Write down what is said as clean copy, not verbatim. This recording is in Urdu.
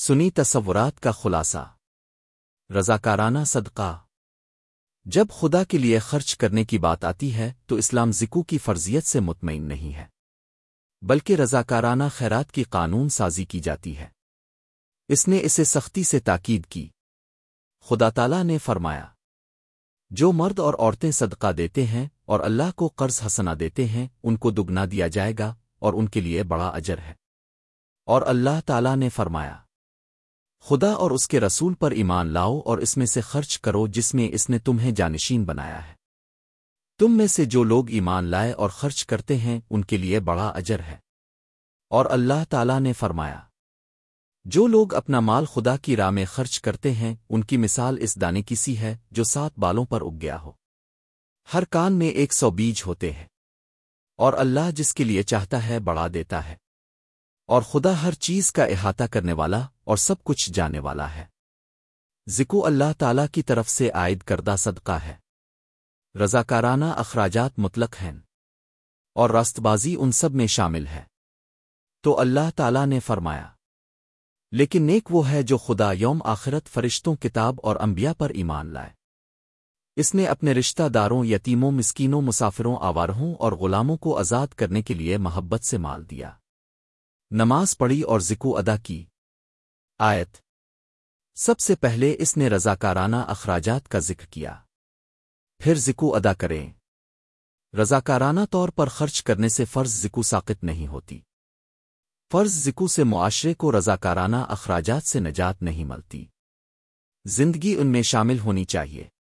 سنی تصورات کا خلاصہ۔ رضاکارانہ صدقہ۔ جب خدا کے لیے خرچ کرنے کی بات آتی ہے تو اسلام زکوٰۃ کی فرضیت سے مطمئن نہیں ہے، بلکہ رضاکارانہ خیرات کی قانون سازی کی جاتی ہے۔ اس نے اسے سختی سے تاکید کی۔ خدا تعالیٰ نے فرمایا، جو مرد اور عورتیں صدقہ دیتے ہیں اور اللہ کو قرض حسنہ دیتے ہیں ان کو دگنا دیا جائے گا اور ان کے لیے بڑا اجر ہے۔ اور اللہ تعالیٰ نے فرمایا، خدا اور اس کے رسول پر ایمان لاؤ اور اس میں سے خرچ کرو جس میں اس نے تمہیں جانشین بنایا ہے۔ تم میں سے جو لوگ ایمان لائے اور خرچ کرتے ہیں ان کے لیے بڑا اجر ہے۔ اور اللہ تعالیٰ نے فرمایا، جو لوگ اپنا مال خدا کی راہ میں خرچ کرتے ہیں ان کی مثال اس دانے کی سی ہے جو 7 بالوں پر اگ گیا ہو، ہر کان میں 100 بیج ہوتے ہیں، اور اللہ جس کے لیے چاہتا ہے بڑھا دیتا ہے، اور خدا ہر چیز کا احاطہ کرنے والا اور سب کچھ جانے والا ہے۔ زکوٰۃ اللہ تعالیٰ کی طرف سے عائد کردہ صدقہ ہے۔ رضاکارانہ اخراجات مطلق ہیں، اور راست بازی ان سب میں شامل ہے۔ تو اللہ تعالیٰ نے فرمایا، لیکن نیک وہ ہے جو خدا، یوم آخرت، فرشتوں، کتاب اور انبیاء پر ایمان لائے۔ اس نے اپنے رشتہ داروں، یتیموں، مسکینوں، مسافروں، آوارہوں اور غلاموں کو آزاد کرنے کے لیے محبت سے مال دیا، نماز پڑھی اور زکوٰۃ ادا کی۔ آیت۔ سب سے پہلے اس نے رضاکارانہ اخراجات کا ذکر کیا، پھر زکوٰۃ ادا کریں۔ رضاکارانہ طور پر خرچ کرنے سے فرض زکوٰۃ ساقط نہیں ہوتی۔ فرض زکوٰۃ سے معاشرے کو رضاکارانہ اخراجات سے نجات نہیں ملتی۔ زندگی ان میں شامل ہونی چاہیے۔